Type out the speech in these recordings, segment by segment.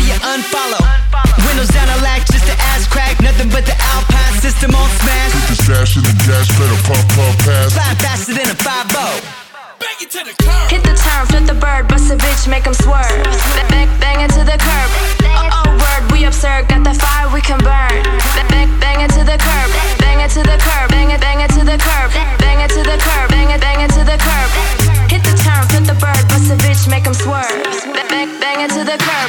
you unfollow. Windows down a lack, just the ass crack. Nothing but the Alpine system on smash. Put the stash in the gas, better pump, pass. Fly faster than a 5-0. Hit the turn, flip the bird, bust a bitch, make 'em swerve. Bang it to the curb. Oh, word, we absurd. Got the fire we can burn. Bang it to the curb. Bang it to the curb. Bang it to the curb. Bang it to the curb. Bang it to the curb. Hit the turn, flip the bird, bust a bitch, make 'em swerve. Bang it to the curb.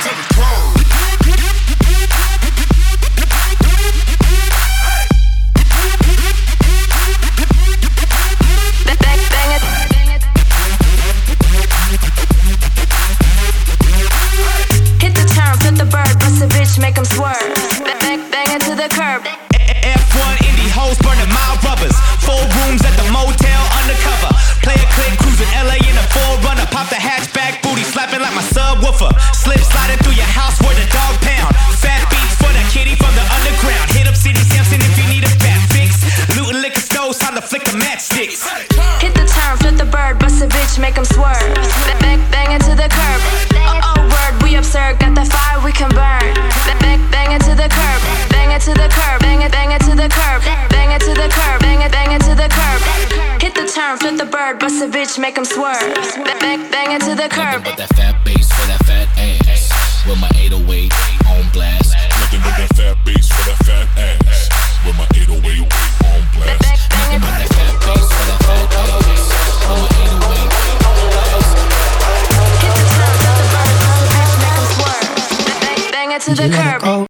Make 'em swerve. Bang it to the curb. F1 Indy hoes burning mild rubbers. 4 rooms at the motel undercover. Play a click, cruising LA in a 4Runner. Pop the hatchback, booty slapping like my subwoofer. Slip sliding through your house where the dog pound. Fat beats for the kitty from the underground. Hit up City Sampson if you need a fat fix. Looting liquor stores, time to flick the matchsticks. Hit the turn, flip the bird, bust a bitch, make 'em swerve. Bang it to the curb. Oh, word, we absurd. Got the fire we can burn. Bang it to the curb. Bang it to the curb. Bang it to the curb. Bang it to the curb. Bang it to the curb. Hit the turn, flip the bird, bust a bitch, make 'em swerve. Bang it to the curb. Nothing but that fat bass for that fat ass. With my 808 on blast. Nothing but that fat bass for that fat ass. With my 808 on blast. Nothing but that fat bass for that fat ass. With my 808 on blast. Hit the turn, flip the bird, bust a bitch, make 'em swerve. Bang it to the curb.